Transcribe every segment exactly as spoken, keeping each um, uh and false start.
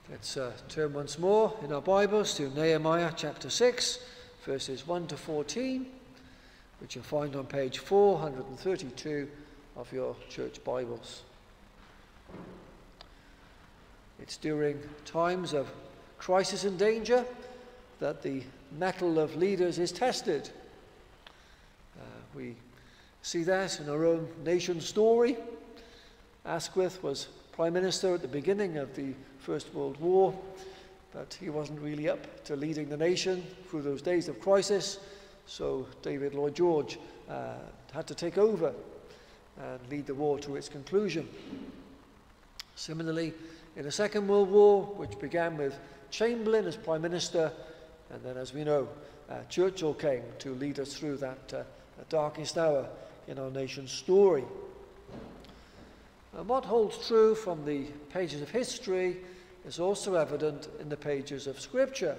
Let's uh, turn once more in our Bibles to Nehemiah chapter six, verses one to fourteen, which you'll find on page four hundred thirty-two of your church Bibles. It's during times of crisis and danger that the mettle of leaders is tested. Uh, we see that in our own nation's story. Asquith was Prime Minister at the beginning of the First World War, but he wasn't really up to leading the nation through those days of crisis, so David Lloyd George uh, had to take over and lead the war to its conclusion. Similarly, in the Second World War, which began with Chamberlain as Prime Minister, and then, as we know, uh, Churchill came to lead us through that uh, darkest hour in our nation's story. And what holds true from the pages of history is also evident in the pages of Scripture.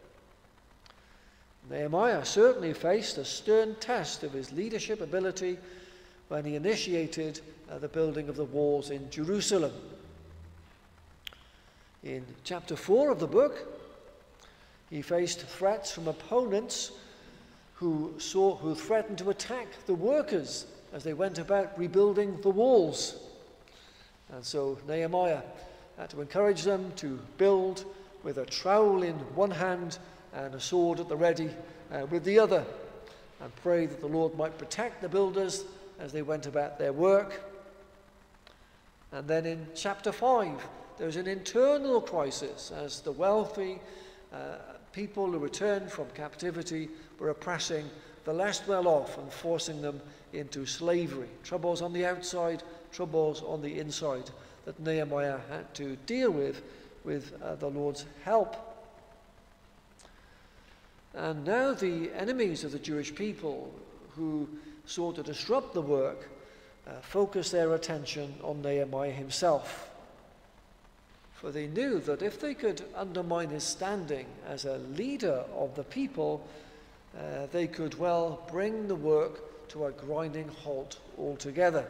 Nehemiah certainly faced a stern test of his leadership ability when he initiated uh, the building of the walls in Jerusalem. In chapter four of the book, he faced threats from opponents who, saw, who threatened to attack the workers as they went about rebuilding the walls. And so Nehemiah had to encourage them to build with a trowel in one hand and a sword at the ready uh, with the other, and pray that the Lord might protect the builders as they went about their work. And then in chapter five, there's an internal crisis as the wealthy uh, people who returned from captivity were oppressing the less well-off and forcing them into slavery. Troubles on the outside, troubles on the inside that Nehemiah had to deal with, with uh, the Lord's help. And now the enemies of the Jewish people who sought to disrupt the work uh, focused their attention on Nehemiah himself. For they knew that if they could undermine his standing as a leader of the people, uh, they could well bring the work to a grinding halt altogether.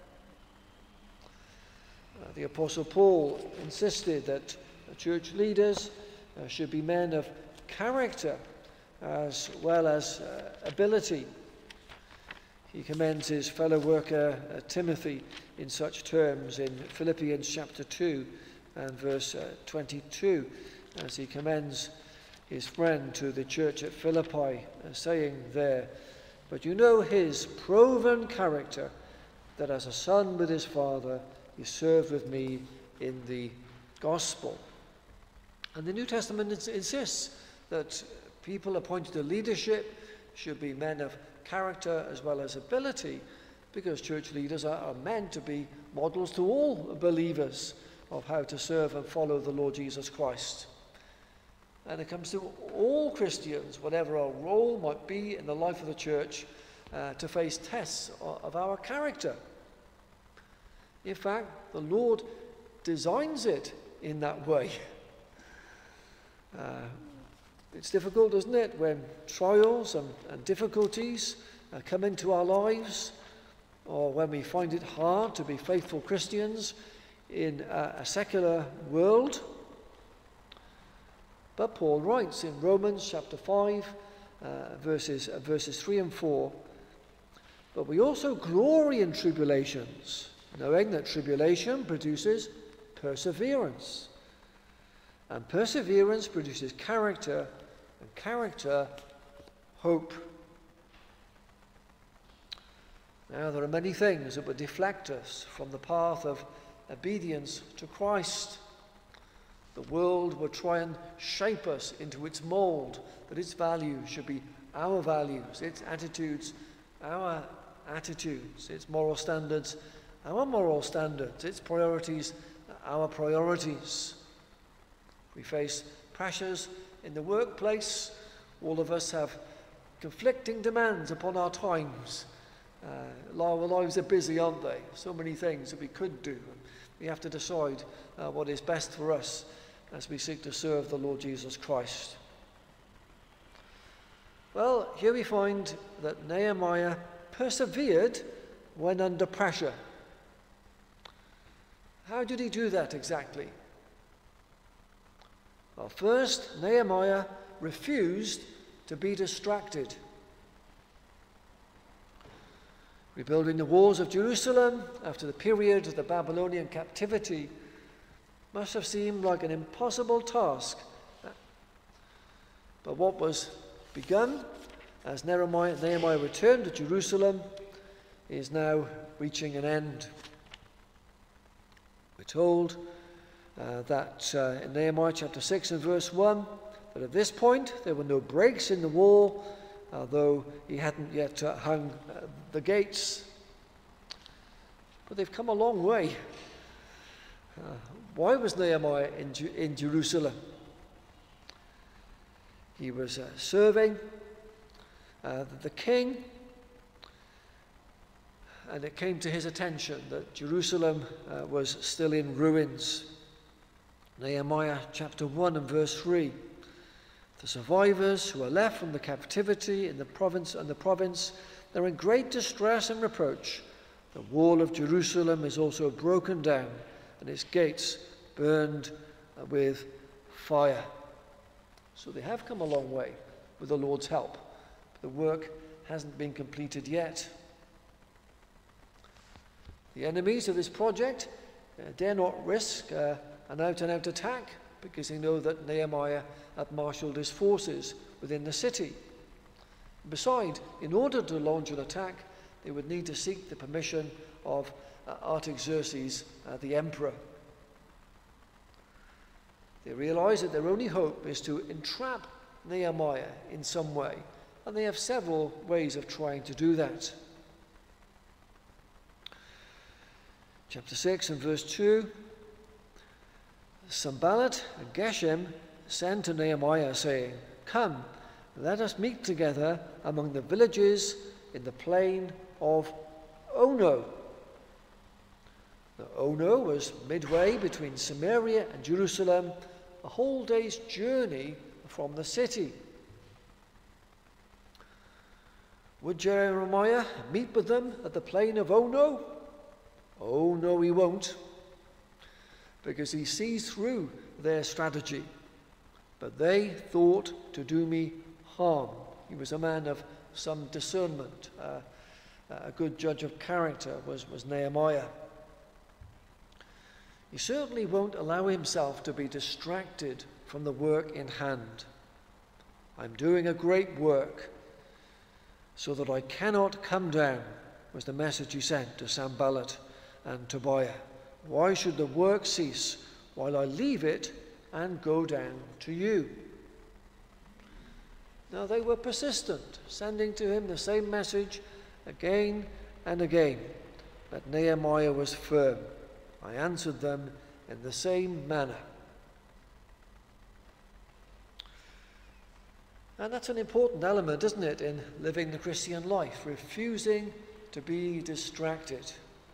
Uh, the Apostle Paul insisted that uh, church leaders uh, should be men of character as well as uh, ability. He commends his fellow worker uh, Timothy in such terms in Philippians chapter two and verse uh, twenty-two, as he commends his friend to the church at Philippi, uh, saying there, "But you know his proven character, that as a son with his father, he served with me in the gospel." And the New Testament ins- insists that people appointed to leadership should be men of character as well as ability, because church leaders are, are meant to be models to all believers of how to serve and follow the Lord Jesus Christ. And it comes to all Christians, whatever our role might be in the life of the church, uh, to face tests of, of our character. In fact, the Lord designs it in that way. Uh, it's difficult, isn't it, when trials and, and difficulties uh, come into our lives, or when we find it hard to be faithful Christians in a, a secular world. But Paul writes in Romans chapter five, uh, verses, uh, verses three and four, "But we also glory in tribulations, knowing that tribulation produces perseverance. And perseverance produces character, and character, hope." Now, there are many things that would deflect us from the path of obedience to Christ. The world would try and shape us into its mold, that its values should be our values, its attitudes, our attitudes, its moral standards, our moral standards, its priorities, our priorities. We face pressures in the workplace. All of us have conflicting demands upon our times. Uh, our lives are busy, aren't they? So many things that we could do. We have to decide uh, what is best for us as we seek to serve the Lord Jesus Christ. Well, here we find that Nehemiah persevered when under pressure. How did he do that exactly? Well, first, Nehemiah refused to be distracted. Rebuilding the walls of Jerusalem after the period of the Babylonian captivity must have seemed like an impossible task. But what was begun as Nehemiah, Nehemiah returned to Jerusalem is now reaching an end. We're told uh, that uh, in Nehemiah chapter six and verse one, that at this point there were no breaks in the wall, although he hadn't yet uh, hung uh, the gates. But they've come a long way. Uh, why was Nehemiah in, Ju- in Jerusalem? He was uh, serving uh, the king, and it came to his attention that Jerusalem uh, was still in ruins. Nehemiah chapter one and verse three. The survivors who are left from the captivity in the province and the province, they're in great distress and reproach. The wall of Jerusalem is also broken down, and its gates burned uh, with fire. So they have come a long way with the Lord's help. The work hasn't been completed yet. The enemies of this project uh, dare not risk uh, an out-and-out attack because they know that Nehemiah had marshalled his forces within the city. Besides, in order to launch an attack, they would need to seek the permission of uh, Artaxerxes, uh, the emperor. They realize that their only hope is to entrap Nehemiah in some way, and they have several ways of trying to do that. Chapter six and verse two, Sanballat and Geshem sent to Nehemiah, saying, "Come, let us meet together among the villages in the plain of Ono." Now, Ono was midway between Samaria and Jerusalem, a whole day's journey from the city. Would Jeremiah meet with them at the plain of Ono? Oh, no, he won't, because he sees through their strategy. But they thought to do me harm. He was a man of some discernment. Uh, a good judge of character was, was Nehemiah. He certainly won't allow himself to be distracted from the work in hand. I'm doing a great work so that I cannot come down, was the message he sent to Sanballat and Tobiah. Why should the work cease while I leave it and go down to you? Now they were persistent, sending to him the same message again and again, but Nehemiah was firm. I answered them in the same manner. And that's an important element, isn't it, in living the Christian life, refusing to be distracted.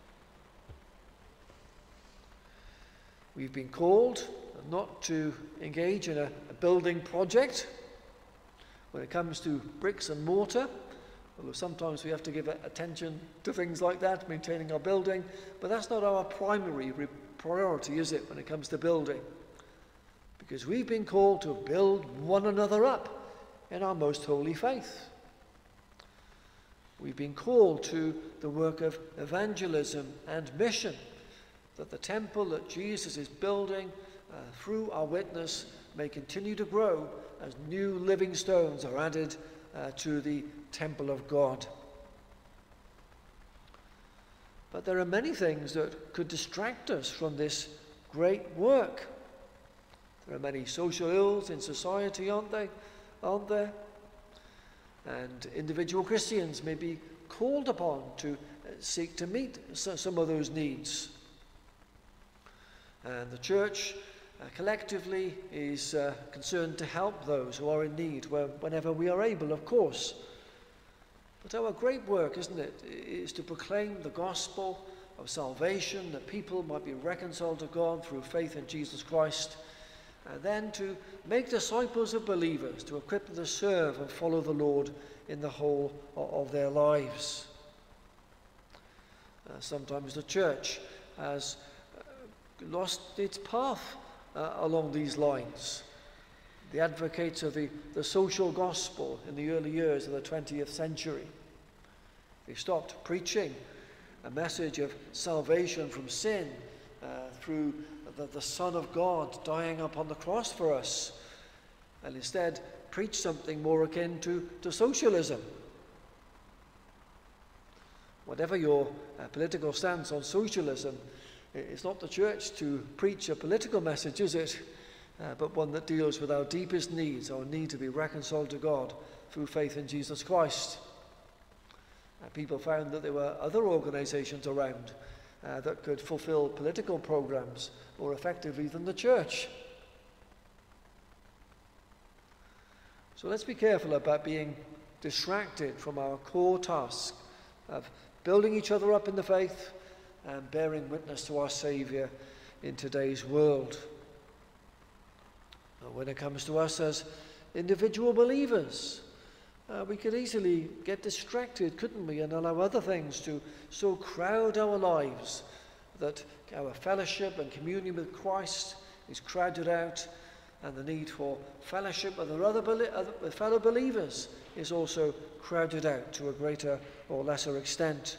We've been called not to engage in a, a building project when it comes to bricks and mortar, although sometimes we have to give attention to things like that, maintaining our building, but that's not our primary priority, is it, when it comes to building? Because we've been called to build one another up in our most holy faith. We've been called to the work of evangelism and mission, that the temple that Jesus is building uh, through our witness may continue to grow as new living stones are added uh, to the temple of God. But there are many things that could distract us from this great work. There are many social ills in society, aren't they? Aren't there? And individual Christians may be called upon to seek to meet some of those needs. And the church uh, collectively is uh, concerned to help those who are in need whenever we are able, of course. But our great work, isn't it, is to proclaim the gospel of salvation, that people might be reconciled to God through faith in Jesus Christ, and then to make disciples of believers, to equip them to serve and follow the Lord in the whole of their lives. Uh, sometimes the church has uh, lost its path uh, along these lines. the advocates of the, the social gospel in the early years of the twentieth century. They stopped preaching a message of salvation from sin uh, through the, the Son of God dying upon the cross for us, and instead preached something more akin to, to socialism. Whatever your uh, political stance on socialism, it's not the church to preach a political message, is it? Uh, but one that deals with our deepest needs, our need to be reconciled to God through faith in Jesus Christ. Uh, people found that there were other organizations around uh, that could fulfill political programs more effectively than the church. So let's be careful about being distracted from our core task of building each other up in the faith and bearing witness to our Saviour in today's world. Now, when it comes to us as individual believers, uh, we could easily get distracted, couldn't we, and allow other things to so crowd our lives that our fellowship and communion with Christ is crowded out, and the need for fellowship with, other, with fellow believers is also crowded out to a greater or lesser extent.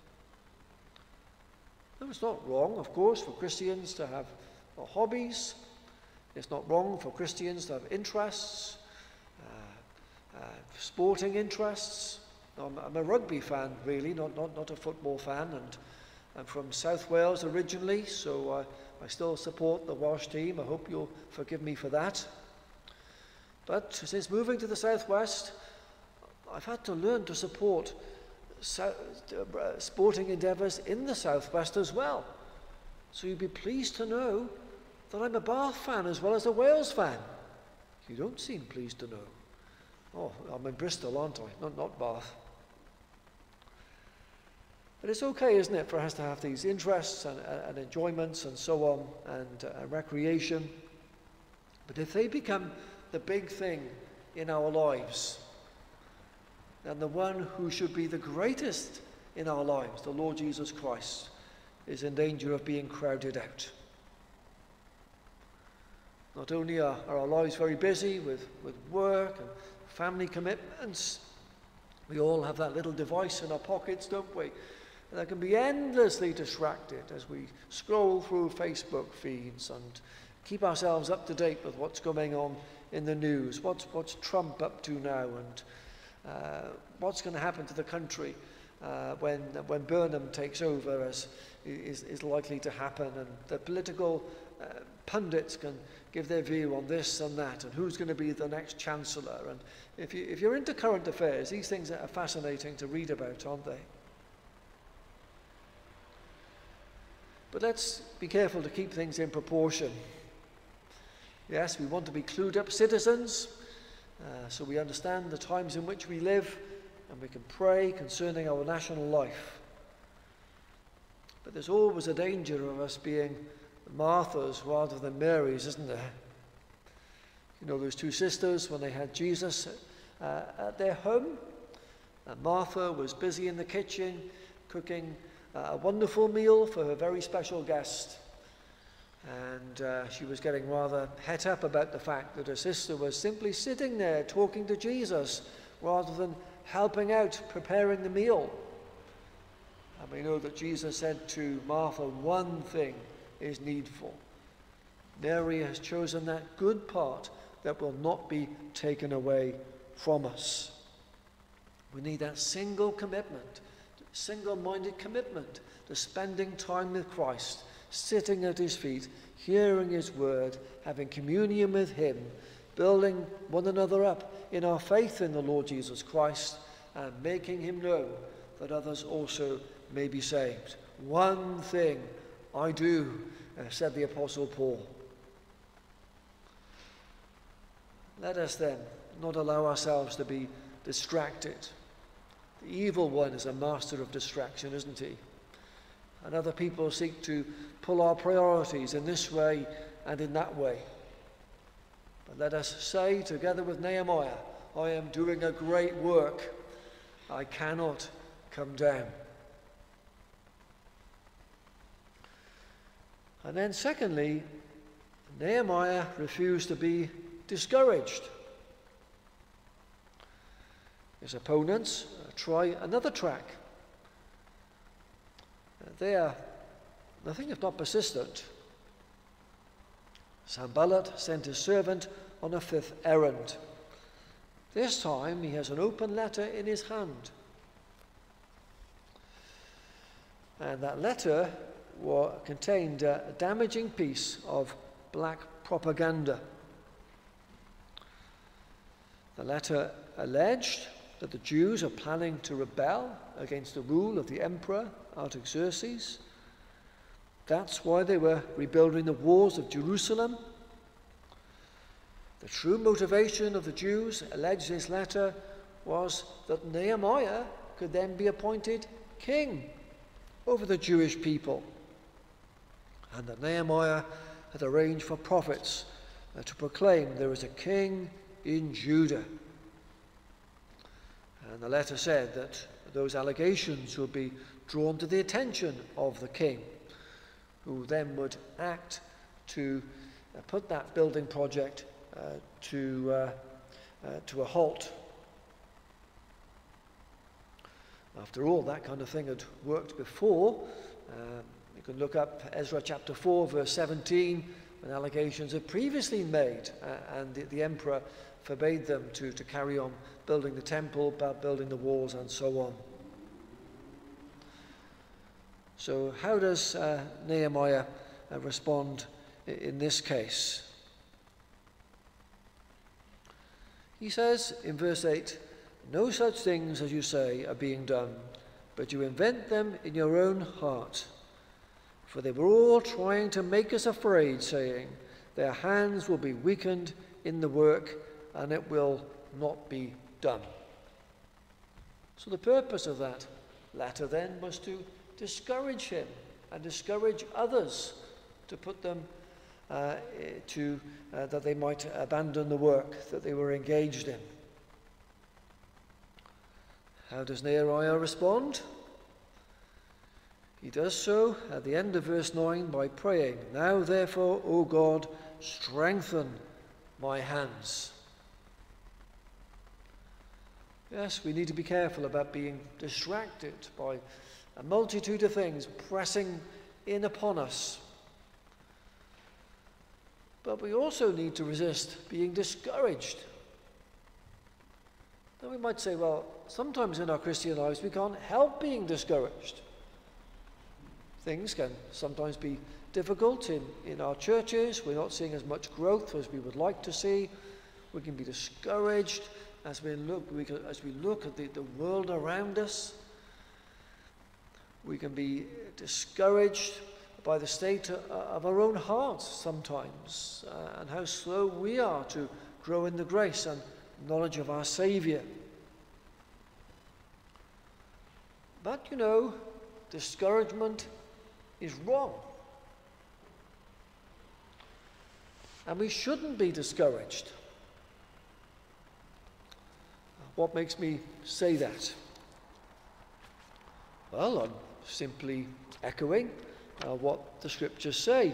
Now, it's not wrong, of course, for Christians to have uh, hobbies. It's not wrong for Christians to have interests, uh, uh, sporting interests. I'm, I'm a rugby fan, really, not, not, not a football fan, and I'm from South Wales originally, so uh, I still support the Welsh team. I hope you'll forgive me for that. But since moving to the southwest, I've had to learn to support so, uh, sporting endeavours in the southwest as well. So you'd be pleased to know that I'm a Bath fan as well as a Wales fan. You don't seem pleased to know. Oh, I'm in Bristol, aren't I? Not, not Bath. But it's okay, isn't it, for us to have these interests and, and enjoyments and so on, and uh, recreation. But if they become the big thing in our lives, then the one who should be the greatest in our lives, the Lord Jesus Christ, is in danger of being crowded out. Not only are, are our lives very busy with, with work and family commitments, we all have that little device in our pockets, don't we? And that can be endlessly distracted as we scroll through Facebook feeds and keep ourselves up to date with what's going on in the news. What's, what's Trump up to now, and uh, what's going to happen to the country uh, when, when Burnham takes over, as is, is likely to happen, and the political uh, pundits can give their view on this and that, and who's going to be the next chancellor. And if, you, if you're into current affairs, these things are fascinating to read about, aren't they? But let's be careful to keep things in proportion. Yes, we want to be clued up citizens, uh, so we understand the times in which we live, and we can pray concerning our national life. But there's always a danger of us being Marthas rather than Marys, isn't there? You know, those two sisters, when they had Jesus uh, at their home, uh, Martha was busy in the kitchen cooking uh, a wonderful meal for her very special guest. And uh, she was getting rather het up about the fact that her sister was simply sitting there talking to Jesus rather than helping out preparing the meal. And we know that Jesus said to Martha, one thing is needful. Mary has chosen that good part that will not be taken away from us. We need that single commitment, single-minded commitment to spending time with Christ, sitting at his feet, hearing his word, having communion with him, building one another up in our faith in the Lord Jesus Christ, and making him know that others also may be saved. One thing I do, uh, said the Apostle Paul. Let us then not allow ourselves to be distracted. The evil one is a master of distraction, isn't he? And other people seek to pull our priorities in this way and in that way. But let us say together with Nehemiah, I am doing a great work. I cannot come down. And then secondly, Nehemiah refused to be discouraged. His opponents uh, try another track. Uh, they are nothing if not persistent. Sanballat sent his servant on a fifth errand. This time he has an open letter in his hand. And that letter wa- contained a damaging piece of black propaganda. The letter alleged that the Jews are planning to rebel against the rule of the emperor Artaxerxes. That's why they were rebuilding the walls of Jerusalem. The true motivation of the Jews, alleged in this letter, was that Nehemiah could then be appointed king over the Jewish people, and that Nehemiah had arranged for prophets uh, to proclaim there is a king in Judah. And the letter said that those allegations would be drawn to the attention of the king, who then would act to uh, put that building project uh, to, uh, uh, to a halt. After all, that kind of thing had worked before. Uh, you can look up Ezra chapter four, verse seventeen, when allegations had previously made, uh, and the, the emperor forbade them to, to carry on building the temple, building the walls, and so on. So how does uh, Nehemiah uh, respond in this case? He says in verse eight, "No such things as you say are being done, but you invent them in your own heart. For they were all trying to make us afraid, saying, their hands will be weakened in the work, and it will not be done." So the purpose of that letter then was to discourage him and discourage others, to put them uh, to uh, that they might abandon the work that they were engaged in. How does Nehemiah respond? He does so at the end of verse nine by praying, "Now therefore, O God, strengthen my hands." Yes, we need to be careful about being distracted by a multitude of things pressing in upon us. But we also need to resist being discouraged. Now we might say, well, sometimes in our Christian lives we can't help being discouraged. Things can sometimes be difficult in, in our churches. We're not seeing as much growth as we would like to see. We can be discouraged as we look, we can, as we look at the, the world around us. We can be discouraged by the state of our own hearts sometimes, uh, and how slow we are to grow in the grace and knowledge of our Saviour. But, you know, discouragement is wrong. And we shouldn't be discouraged. What makes me say that? Well, I'm simply echoing uh, what the scriptures say.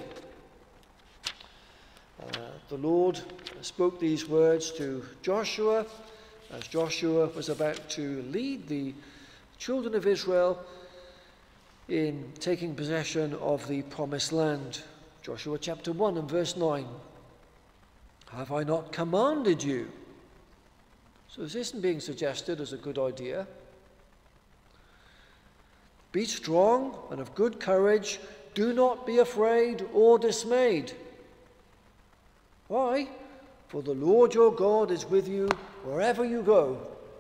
Uh, the Lord spoke these words to Joshua as Joshua was about to lead the children of Israel in taking possession of the promised land. Joshua chapter one and verse nine. "Have I not commanded you?" So this isn't being suggested as a good idea. "Be strong and of good courage. Do not be afraid or dismayed." Why? "For the Lord your God is with you wherever you go."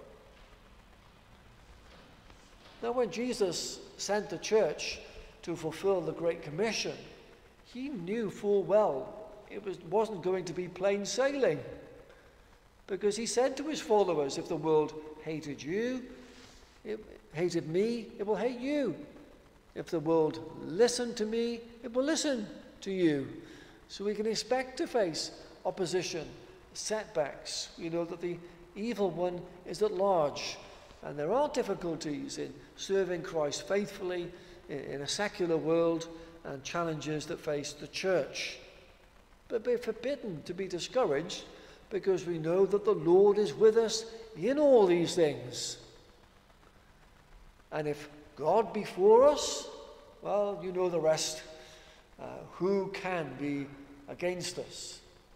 Now, when Jesus sent the church to fulfill the Great Commission, he knew full well it was, wasn't going to be plain sailing. Because he said to his followers, if the world hated you, it hated me, it will hate you. If the world listened to me, it will listen to you. So we can expect to face opposition, setbacks. We know that the evil one is at large. And there are difficulties in serving Christ faithfully in, in a secular world, and challenges that face the church. But we're forbidden to be discouraged because we know that the Lord is with us in all these things. And if God be for us, well, you know the rest. Uh, who can be against us?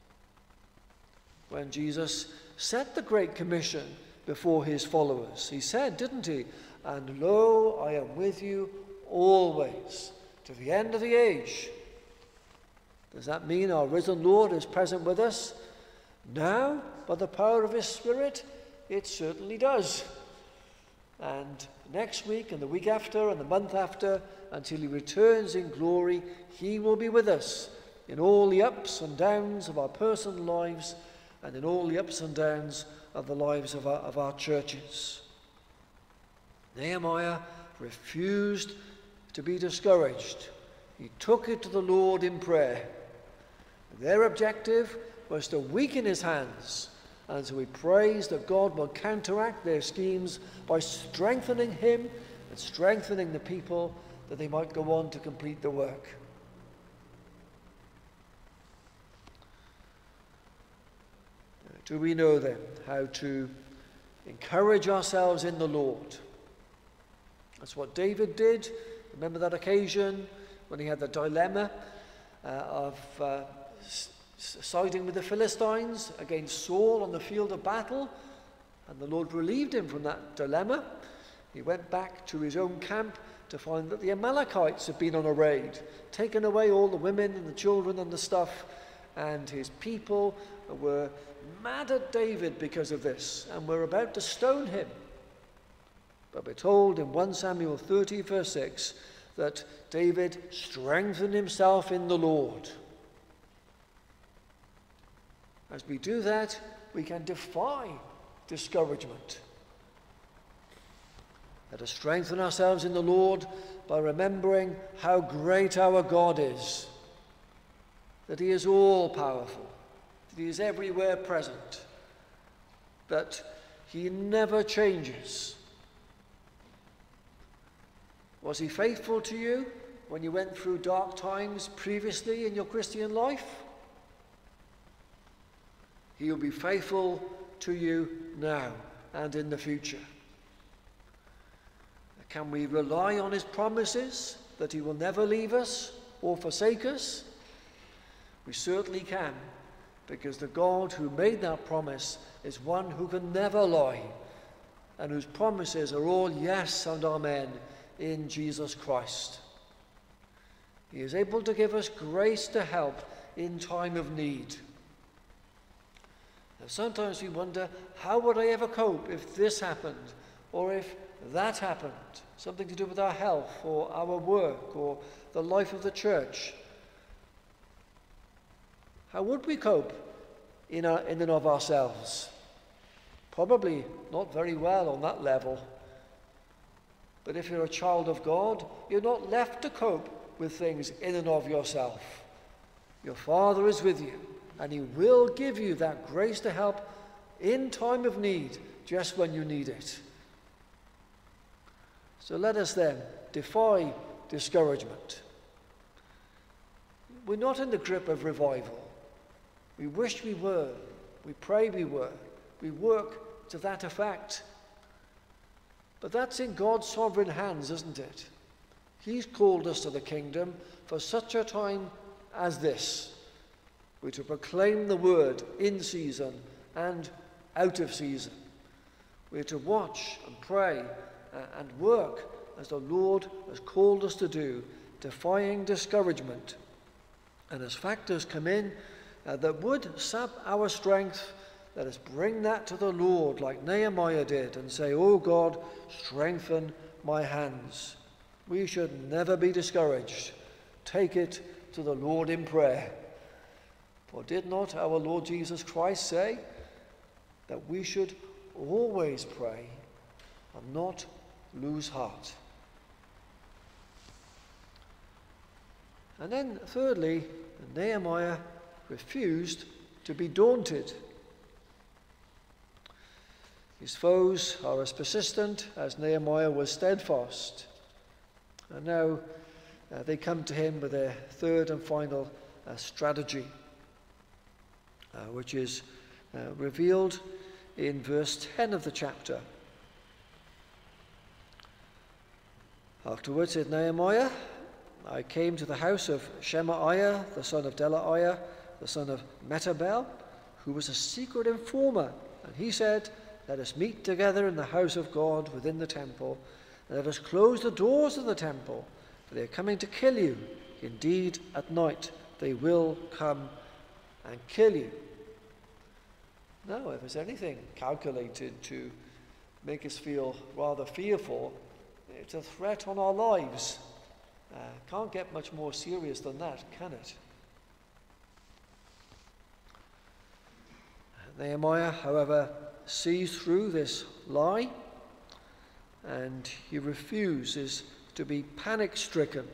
When Jesus set the Great Commission before his followers, he said, didn't he? And lo, I am with you always, to the end of the age. Does that mean our risen Lord is present with us now by the power of his Spirit? It certainly does. And next week and the week after and the month after, until he returns in glory, he will be with us in all the ups and downs of our personal lives and in all the ups and downs of the lives of our, of our churches. Nehemiah refused to be discouraged. He took it to the Lord in prayer. Their objective was to weaken his hands, and so he prays that God will counteract their schemes by strengthening him and strengthening the people, that they might go on to complete the work. Do we know then how to encourage ourselves in the Lord? That's what David did. Remember that occasion when he had the dilemma uh, of uh, s- siding with the Philistines against Saul on the field of battle, and the Lord relieved him from that dilemma. He went back to his own camp to find that the Amalekites had been on a raid, taken away all the women and the children and the stuff, and his people were mad at David because of this and were about to stone him. But we're told in First Samuel thirty, verse six, that David strengthened himself in the Lord. As we do that, we can defy discouragement. Let us strengthen ourselves in the Lord by remembering how great our God is, that he is all-powerful, that he is everywhere present, that he never changes. Was he faithful to you when you went through dark times previously in your Christian life? He will be faithful to you now and in the future. Can we rely on his promises that he will never leave us or forsake us? We certainly can, because the God who made that promise is one who can never lie, and whose promises are all yes and amen in Jesus Christ. He is able to give us grace to help in time of need. Now, sometimes we wonder, how would I ever cope if this happened, or if that happened? Something to do with our health, or our work, or the life of the church. How would we cope in, our, in and of ourselves? Probably not very well on that level. But if you're a child of God, you're not left to cope with things in and of yourself. Your Father is with you, and he will give you that grace to help in time of need, just when you need it. So let us then defy discouragement. We're not in the grip of revival. We wish we were. We pray we were. We work to that effect. But that's in God's sovereign hands, isn't it? He's called us to the kingdom for such a time as this. We're to proclaim the word in season and out of season. We're to watch and pray and work as the Lord has called us to do, defying discouragement. And as factors come in uh, that would sap our strength, let us bring that to the Lord like Nehemiah did and say, "Oh God, strengthen my hands." We should never be discouraged. Take it to the Lord in prayer. For did not our Lord Jesus Christ say that we should always pray and not lose heart? And then thirdly, Nehemiah refused to be daunted. His foes are as persistent as Nehemiah was steadfast. And now uh, they come to him with their third and final uh, strategy, uh, which is uh, revealed in verse ten of the chapter. Afterwards, said Nehemiah, I came to the house of Shemaiah, the son of Delaiah, the son of Metabel, who was a secret informer. And he said, let us meet together in the house of God within the temple, and let us close the doors of the temple, for they are coming to kill you. Indeed, at night they will come and kill you. Now, if there's anything calculated to make us feel rather fearful, it's a threat on our lives. Uh, can't get much more serious than that, can it? Nehemiah, however, sees through this lie, and he refuses to be panic-stricken.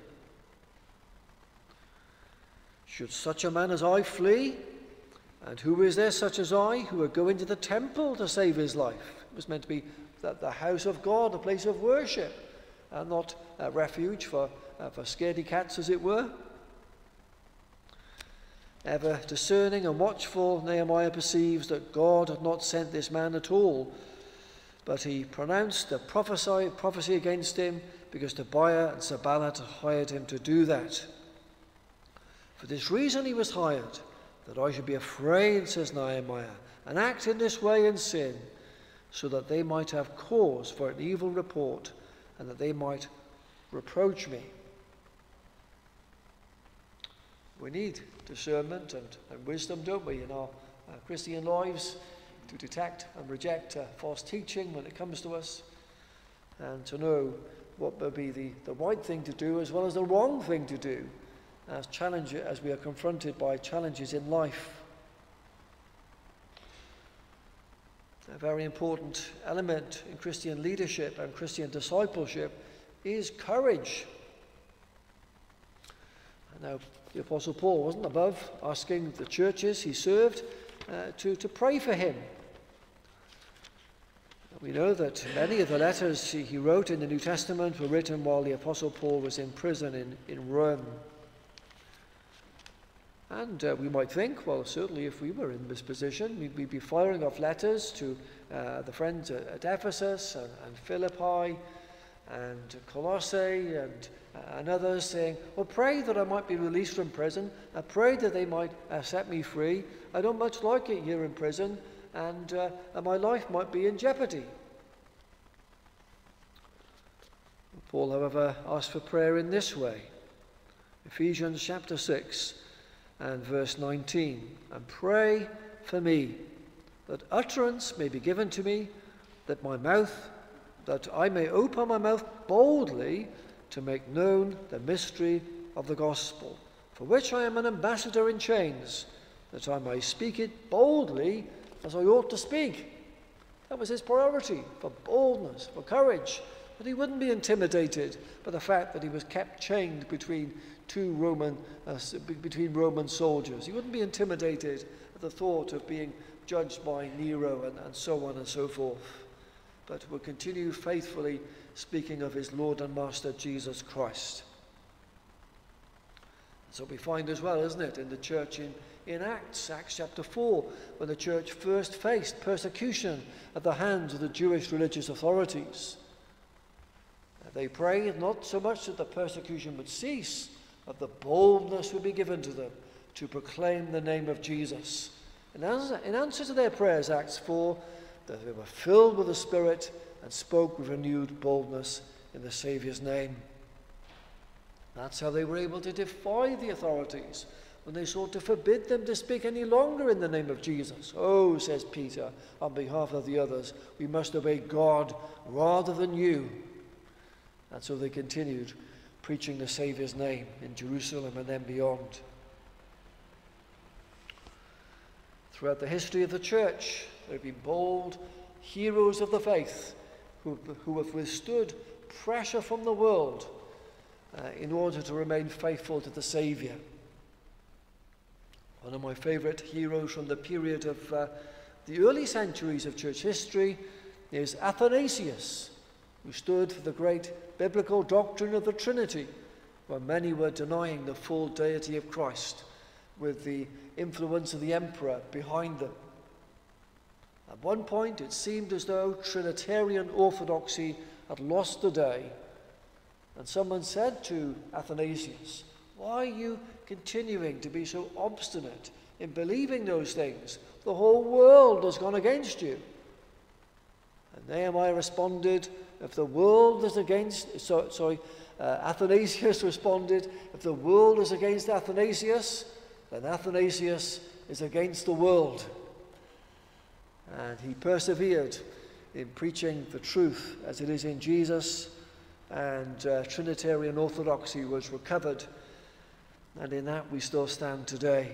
Should such a man as I flee? And who is there such as I who would go into the temple to save his life? It was meant to be the, the house of God, a place of worship, and not a refuge for, uh, for scaredy cats, as it were. Ever discerning and watchful, Nehemiah perceives that God had not sent this man at all, but he pronounced a prophecy, prophecy against him because Tobiah and Sanballat had hired him to do that. For this reason he was hired, that I should be afraid, says Nehemiah, and act in this way in sin, so that they might have cause for an evil report, and that they might reproach me. We need discernment and, and wisdom, don't we, in our uh, Christian lives, to detect and reject uh, false teaching when it comes to us, and to know what will be the, the right thing to do as well as the wrong thing to do as challenge as we are confronted by challenges in life. A very important element in Christian leadership and Christian discipleship is courage. Now, the Apostle Paul wasn't above asking the churches he served uh, to, to pray for him. We know that many of the letters he wrote in the New Testament were written while the Apostle Paul was in prison in, in Rome. And uh, we might think, well, certainly if we were in this position, we'd, we'd be firing off letters to uh, the friends at, at Ephesus and, and Philippi and Colossae and, uh, and others saying, well, pray that I might be released from prison. I pray that they might uh, set me free. I don't much like it here in prison, and, uh, and my life might be in jeopardy. Paul, however, asked for prayer in this way. Ephesians chapter six and verse nineteen. And pray for me, that utterance may be given to me, that my mouth, that I may open my mouth boldly to make known the mystery of the gospel, for which I am an ambassador in chains, that I may speak it boldly as I ought to speak. That was his priority, for boldness, for courage, that he wouldn't be intimidated by the fact that he was kept chained between two Roman, uh, between Roman soldiers. He wouldn't be intimidated at the thought of being judged by Nero and, and so on and so forth, but would continue faithfully speaking of his Lord and Master Jesus Christ. So we find as well, isn't it, in the church in, in Acts, Acts chapter four, when the church first faced persecution at the hands of the Jewish religious authorities. They prayed not so much that the persecution would cease, but the boldness would be given to them to proclaim the name of Jesus. In answer, in answer to their prayers, Acts four, that they were filled with the Spirit and spoke with renewed boldness in the Saviour's name. That's how they were able to defy the authorities when they sought to forbid them to speak any longer in the name of Jesus. Oh, says Peter, on behalf of the others, we must obey God rather than you. And so they continued preaching the Saviour's name in Jerusalem and then beyond. Throughout the history of the church, there have been bold heroes of the faith who, who have withstood pressure from the world uh, in order to remain faithful to the Saviour. One of my favourite heroes from the period of uh, the early centuries of church history is Athanasius, who stood for the great biblical doctrine of the Trinity, when many were denying the full deity of Christ, with the influence of the emperor behind them. At one point, it seemed as though Trinitarian orthodoxy had lost the day. And someone said to Athanasius, "Why are you continuing to be so obstinate in believing those things? The whole world has gone against you." And Nehemiah responded, if the world is against, so, sorry, uh, Athanasius responded, if the world is against Athanasius, then Athanasius is against the world. And he persevered in preaching the truth as it is in Jesus, and uh, Trinitarian orthodoxy was recovered, and in that we still stand today.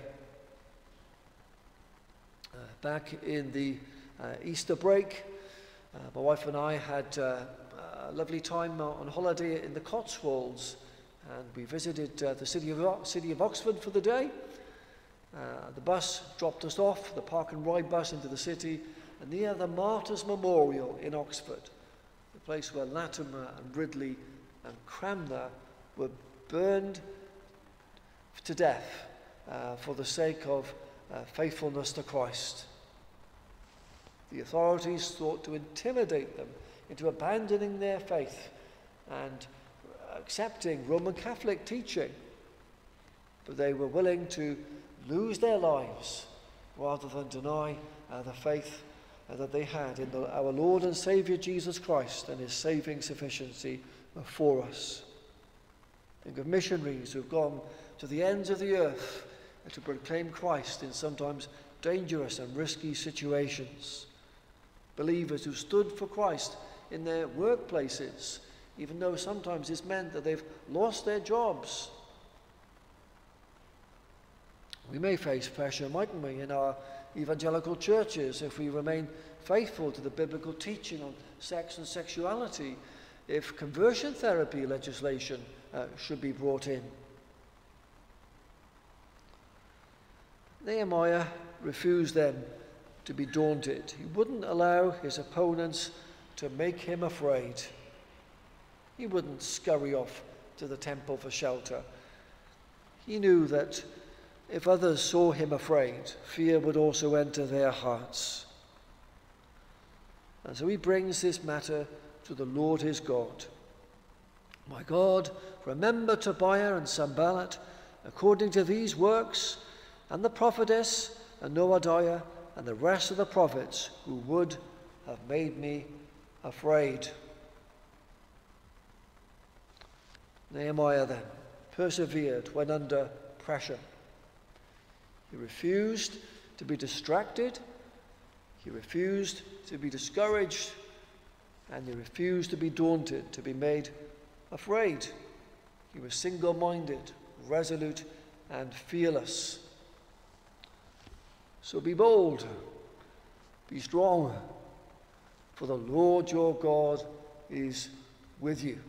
Uh, back in the uh, Easter break, uh, my wife and I had uh, a lovely time on holiday in the Cotswolds, and we visited uh, the city of, city of Oxford for the day. Uh, the bus dropped us off, the park and ride bus, into the city, and near the Martyrs' Memorial in Oxford, the place where Latimer and Ridley and Cranmer were burned to death uh, for the sake of uh, faithfulness to Christ. The authorities sought to intimidate them into abandoning their faith and accepting Roman Catholic teaching, but they were willing to lose their lives rather than deny uh, the faith uh, that they had in the, our Lord and Saviour Jesus Christ and his saving sufficiency uh, for us. Think of missionaries who have gone to the ends of the earth uh, to proclaim Christ in sometimes dangerous and risky situations. Believers who stood for Christ in their workplaces, even though sometimes this meant that they've lost their jobs. We may face pressure, mightn't we, in our evangelical churches if we remain faithful to the biblical teaching on sex and sexuality, if conversion therapy legislation uh, should be brought in. Nehemiah refused then to be daunted. He wouldn't allow his opponents to make him afraid. He wouldn't scurry off to the temple for shelter. He knew that if others saw him afraid, fear would also enter their hearts. And so he brings this matter to the Lord his God. My God, remember Tobiah and Sanballat according to these works, and the prophetess and Noadiah and the rest of the prophets who would have made me afraid. Nehemiah then persevered when under pressure. He refused to be distracted, he refused to be discouraged, and he refused to be daunted, to be made afraid. He was single-minded, resolute, and fearless. So be bold, be strong, for the Lord your God is with you.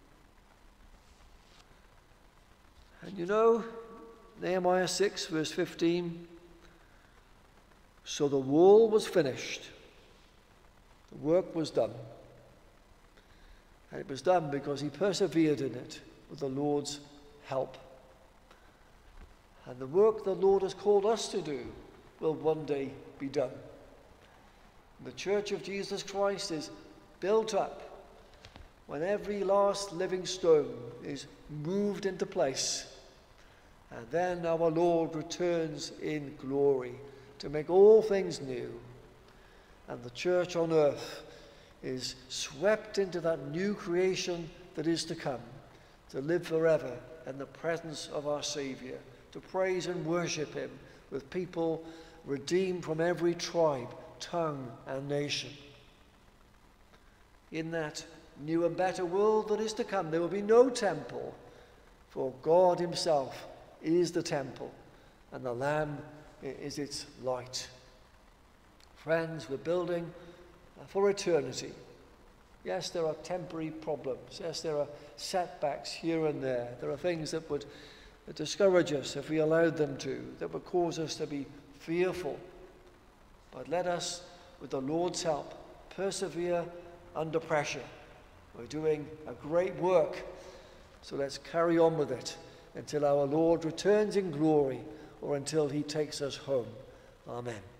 And you know, Nehemiah six, verse fifteen, so the wall was finished, the work was done, and it was done because he persevered in it with the Lord's help. And the work the Lord has called us to do will one day be done. The Church of Jesus Christ is built up when every last living stone is moved into place. And then our Lord returns in glory to make all things new. And the church on earth is swept into that new creation that is to come, to live forever in the presence of our Saviour, to praise and worship him with people redeemed from every tribe, tongue, and nation. In that new and better world that is to come, there will be no temple, for God himself is the temple, and the Lamb is its light. Friends, we're building for eternity. Yes, there are temporary problems. Yes, there are setbacks here and there. There are things that would discourage us if we allowed them to, that would cause us to be fearful. But let us, with the Lord's help, persevere under pressure. We're doing a great work, so let's carry on with it until our Lord returns in glory or until he takes us home. Amen.